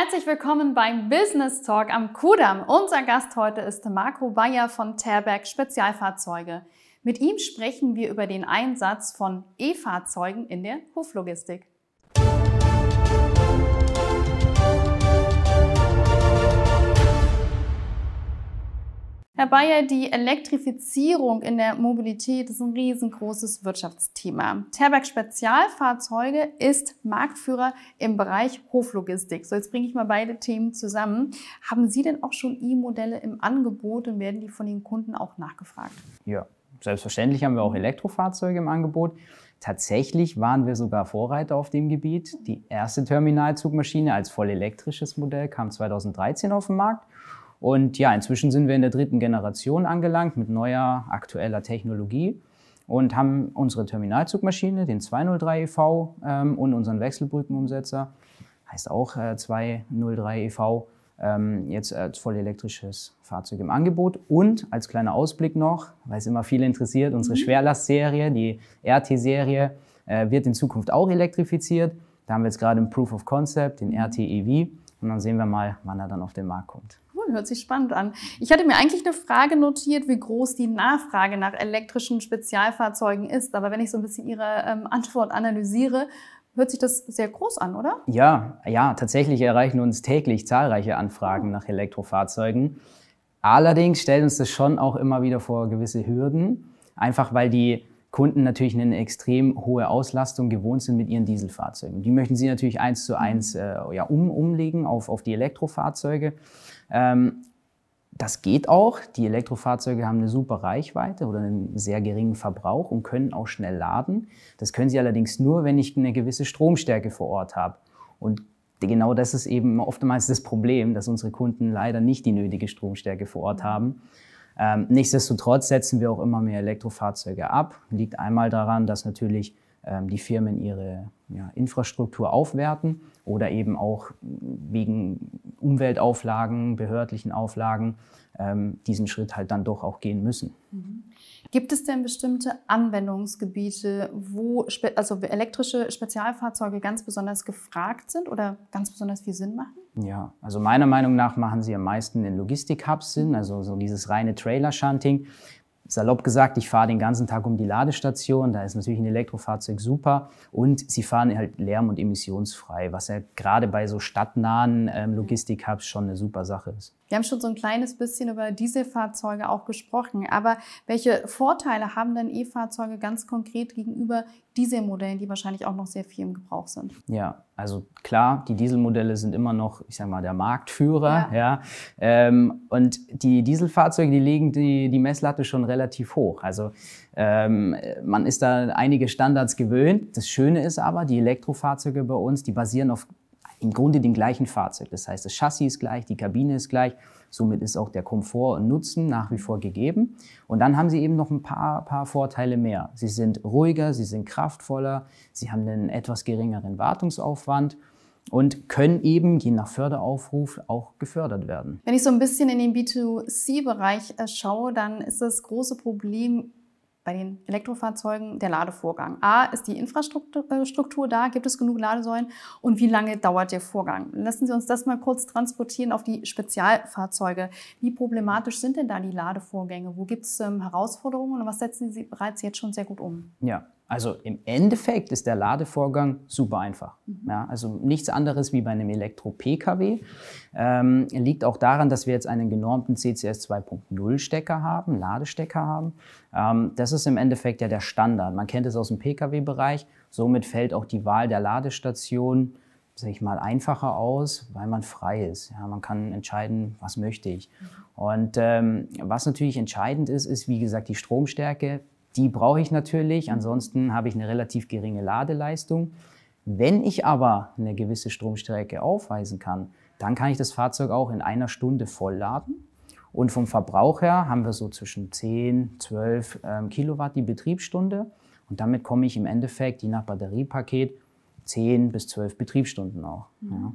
Herzlich willkommen beim Business Talk am Kudamm. Unser Gast heute ist Marco Bayer von Terberg Spezialfahrzeuge. Mit ihm sprechen wir über den Einsatz von E-Fahrzeugen in der Hoflogistik. Herr Bayer, die Elektrifizierung in der Mobilität ist ein riesengroßes Wirtschaftsthema. Terberg Spezialfahrzeuge ist Marktführer im Bereich Hoflogistik. So, jetzt bringe ich mal beide Themen zusammen. Haben Sie denn auch schon E-Modelle im Angebot und werden die von den Kunden auch nachgefragt? Ja, selbstverständlich haben wir auch Elektrofahrzeuge im Angebot. Tatsächlich waren wir sogar Vorreiter auf dem Gebiet. Die erste Terminalzugmaschine als voll elektrisches Modell kam 2013 auf den Markt. Und ja, inzwischen sind wir in der dritten Generation angelangt mit neuer, aktueller Technologie und haben unsere Terminalzugmaschine, den 203 EV und unseren Wechselbrückenumsetzer, heißt auch 203 EV, jetzt als voll elektrisches Fahrzeug im Angebot. Und als kleiner Ausblick noch, weil es immer viele interessiert, unsere Schwerlastserie, die RT-Serie, wird in Zukunft auch elektrifiziert. Da haben wir jetzt gerade ein Proof of Concept, den RT-EV. Und dann sehen wir mal, wann er dann auf den Markt kommt. Cool, hört sich spannend an. Ich hatte mir eigentlich eine Frage notiert, wie groß die Nachfrage nach elektrischen Spezialfahrzeugen ist. Aber wenn ich so ein bisschen Ihre Antwort analysiere, hört sich das sehr groß an, oder? Ja, tatsächlich erreichen uns täglich zahlreiche Anfragen nach Elektrofahrzeugen. Allerdings stellt uns das schon auch immer wieder vor gewisse Hürden. Einfach weil die Kunden natürlich eine extrem hohe Auslastung gewohnt sind mit ihren Dieselfahrzeugen. Die möchten sie natürlich 1:1 umlegen auf die Elektrofahrzeuge. Das geht auch. Die Elektrofahrzeuge haben eine super Reichweite oder einen sehr geringen Verbrauch und können auch schnell laden. Das können sie allerdings nur, wenn ich eine gewisse Stromstärke vor Ort habe. Und genau das ist eben oftmals das Problem, dass unsere Kunden leider nicht die nötige Stromstärke vor Ort haben. Nichtsdestotrotz setzen wir auch immer mehr Elektrofahrzeuge ab. Liegt einmal daran, dass natürlich die Firmen ihre Infrastruktur aufwerten oder eben auch wegen Umweltauflagen, behördlichen Auflagen diesen Schritt halt dann doch auch gehen müssen. Gibt es denn bestimmte Anwendungsgebiete, wo elektrische Spezialfahrzeuge ganz besonders gefragt sind oder ganz besonders viel Sinn machen? Ja, also meiner Meinung nach machen sie am meisten in Logistik-Hubs Sinn, also so dieses reine Trailer-Shunting. Salopp gesagt, ich fahre den ganzen Tag um die Ladestation, da ist natürlich ein Elektrofahrzeug super und sie fahren halt lärm- und emissionsfrei, was ja gerade bei so stadtnahen Logistik-Hubs schon eine super Sache ist. Wir haben schon so ein kleines bisschen über Dieselfahrzeuge auch gesprochen, aber welche Vorteile haben denn E-Fahrzeuge ganz konkret gegenüber Dieselmodellen, die wahrscheinlich auch noch sehr viel im Gebrauch sind? Ja, also klar, die Dieselmodelle sind immer noch, ich sag mal, der Marktführer. Ja. Und die Dieselfahrzeuge, die legen die Messlatte schon relativ hoch. Also man ist da einige Standards gewöhnt. Das Schöne ist aber, die Elektrofahrzeuge bei uns, die basieren auf im Grunde dem gleichen Fahrzeug. Das heißt, das Chassis ist gleich, die Kabine ist gleich. Somit ist auch der Komfort und Nutzen nach wie vor gegeben. Und dann haben sie eben noch ein paar Vorteile mehr. Sie sind ruhiger, sie sind kraftvoller, sie haben einen etwas geringeren Wartungsaufwand und können eben, je nach Förderaufruf, auch gefördert werden. Wenn ich so ein bisschen in den B2C-Bereich schaue, dann ist das große Problem bei den Elektrofahrzeugen der Ladevorgang. A, ist die Infrastruktur da? Gibt es genug Ladesäulen? Und wie lange dauert der Vorgang? Lassen Sie uns das mal kurz transportieren auf die Spezialfahrzeuge. Wie problematisch sind denn da die Ladevorgänge? Wo gibt es Herausforderungen und was setzen Sie bereits jetzt schon sehr gut um? Ja, also im Endeffekt ist der Ladevorgang super einfach. Ja, also nichts anderes wie bei einem Elektro-Pkw. Liegt auch daran, dass wir jetzt einen genormten CCS 2.0 Stecker haben, Ladestecker haben. Das ist im Endeffekt ja der Standard. Man kennt es aus dem Pkw-Bereich. Somit fällt auch die Wahl der Ladestation, sage ich mal, einfacher aus, weil man frei ist. Ja, man kann entscheiden, was möchte ich. Und was natürlich entscheidend ist, wie gesagt, die Stromstärke. Die brauche ich natürlich, ansonsten habe ich eine relativ geringe Ladeleistung. Wenn ich aber eine gewisse Stromstärke aufweisen kann, dann kann ich das Fahrzeug auch in einer Stunde vollladen. Und vom Verbrauch her haben wir so zwischen 10, 12 Kilowatt die Betriebsstunde. Und damit komme ich im Endeffekt, je nach Batteriepaket, 10 bis 12 Betriebsstunden auch. Ja.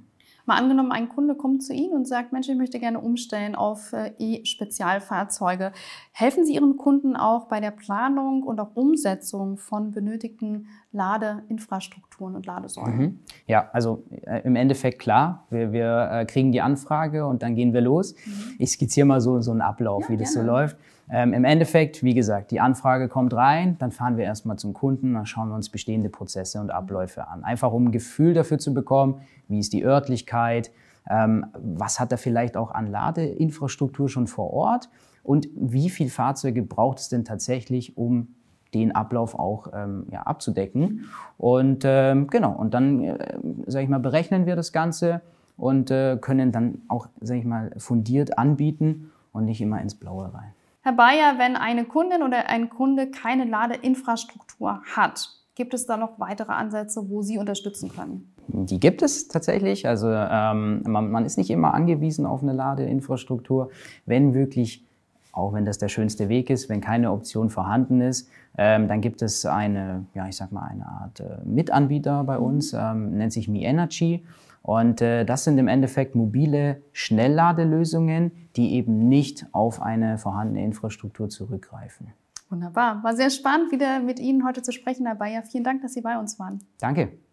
Mal angenommen, ein Kunde kommt zu Ihnen und sagt, Mensch, ich möchte gerne umstellen auf E-Spezialfahrzeuge. Helfen Sie Ihren Kunden auch bei der Planung und auch Umsetzung von benötigten Ladeinfrastrukturen und Ladesäulen? Ja, also im Endeffekt klar, wir kriegen die Anfrage und dann gehen wir los. Ich skizziere mal so einen Ablauf, wie das so läuft. Im Endeffekt, wie gesagt, die Anfrage kommt rein, dann fahren wir erstmal zum Kunden, dann schauen wir uns bestehende Prozesse und Abläufe an. Einfach um ein Gefühl dafür zu bekommen, wie ist die Örtlichkeit, was hat er vielleicht auch an Ladeinfrastruktur schon vor Ort und wie viele Fahrzeuge braucht es denn tatsächlich, um den Ablauf auch abzudecken. Und genau, und dann, sage ich mal, berechnen wir das Ganze und können dann auch, sage ich mal, fundiert anbieten und nicht immer ins Blaue rein. Herr Bayer, wenn eine Kundin oder ein Kunde keine Ladeinfrastruktur hat, gibt es da noch weitere Ansätze, wo Sie unterstützen können? Die gibt es tatsächlich. Also man ist nicht immer angewiesen auf eine Ladeinfrastruktur, wenn wirklich, auch wenn das der schönste Weg ist, wenn keine Option vorhanden ist, dann gibt es eine Art Mitanbieter bei uns, nennt sich MeEnergy. Und das sind im Endeffekt mobile Schnellladelösungen, die eben nicht auf eine vorhandene Infrastruktur zurückgreifen. Wunderbar. War sehr spannend, wieder mit Ihnen heute zu sprechen, Herr Bayer. Vielen Dank, dass Sie bei uns waren. Danke.